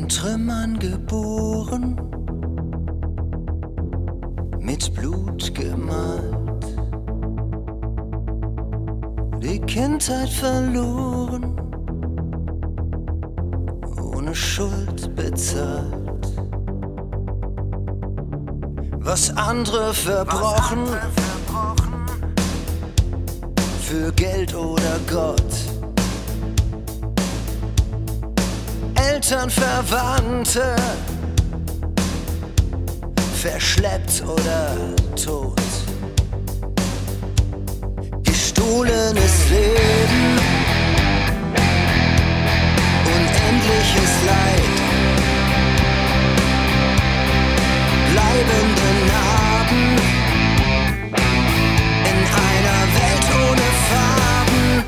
in Trümmern geboren, mit Blut gemalt, die Kindheit verloren, ohne Schuld bezahlt, was andere verbrochen, für Geld oder Gott. Eltern, Verwandte, verschleppt oder tot. Gestohlenes Leben, unendliches Leid, bleibende Narben in einer Welt ohne Farben.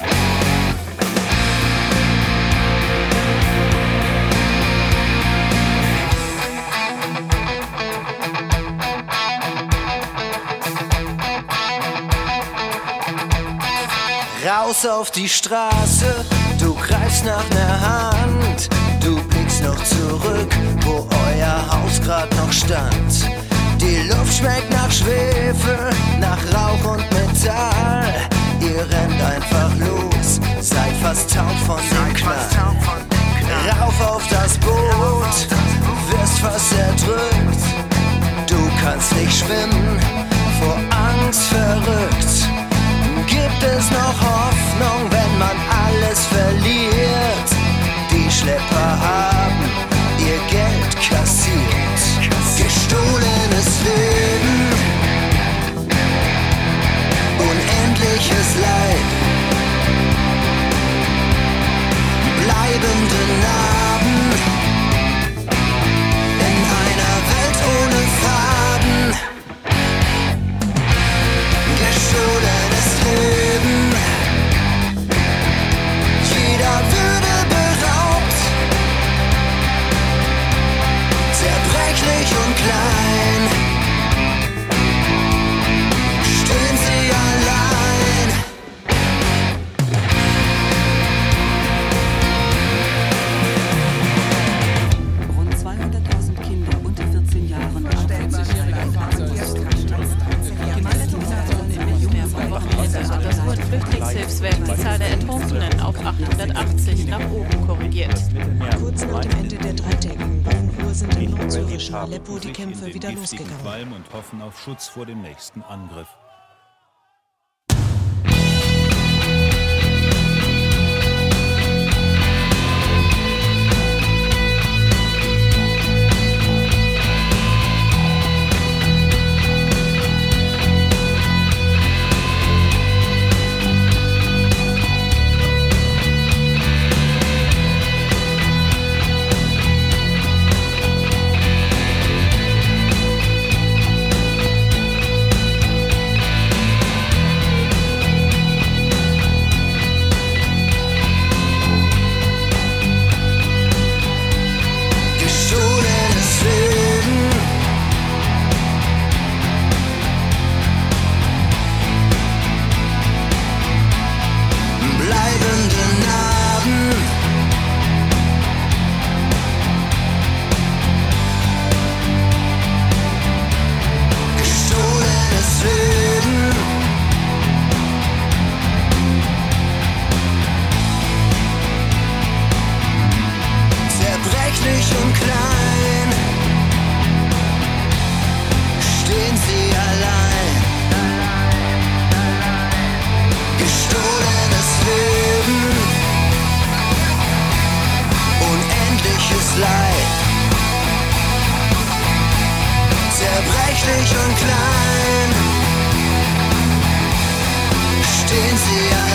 Raus auf die Straße, du greifst nach ner Hand, du blickst noch zurück, wo euer Haus grad noch stand. Die Luft schmeckt nach Schwefel, nach Rauch und Metall. Ihr rennt einfach los, seid fast taub von dem Knall. Rauf auf das Boot, wirst fast erdrückt. Du kannst nicht schwimmen, vor Angst verrückt. Gibt es noch Hoffnung, wenn man alles verliert? Die Schlepper haben ihr Geld kassiert. Gestohlenes Leben, unendliches Leid, bleibende Narben in einer Welt ohne Farben. Gestohlenes Leben, jeder Würde beraubt, zerbrechlich und klein, stehen sie allein. Rund 200.000 Kinder unter 14 Jahren Das Flüchtlingshilfswerk die Zahl der Ertrunkenen auf 880 nach oben korrigiert. Kurz nach dem Ende der dreitägigen Waffenruhe sind im nordsyrischen Aleppo die Kämpfe wieder losgegangen. Qualm und hoffen auf Schutz vor dem nächsten Angriff. Und klein stehen sie allein. Gestohlenes Leben, unendliches Leid, zerbrechlich und klein stehen sie allein.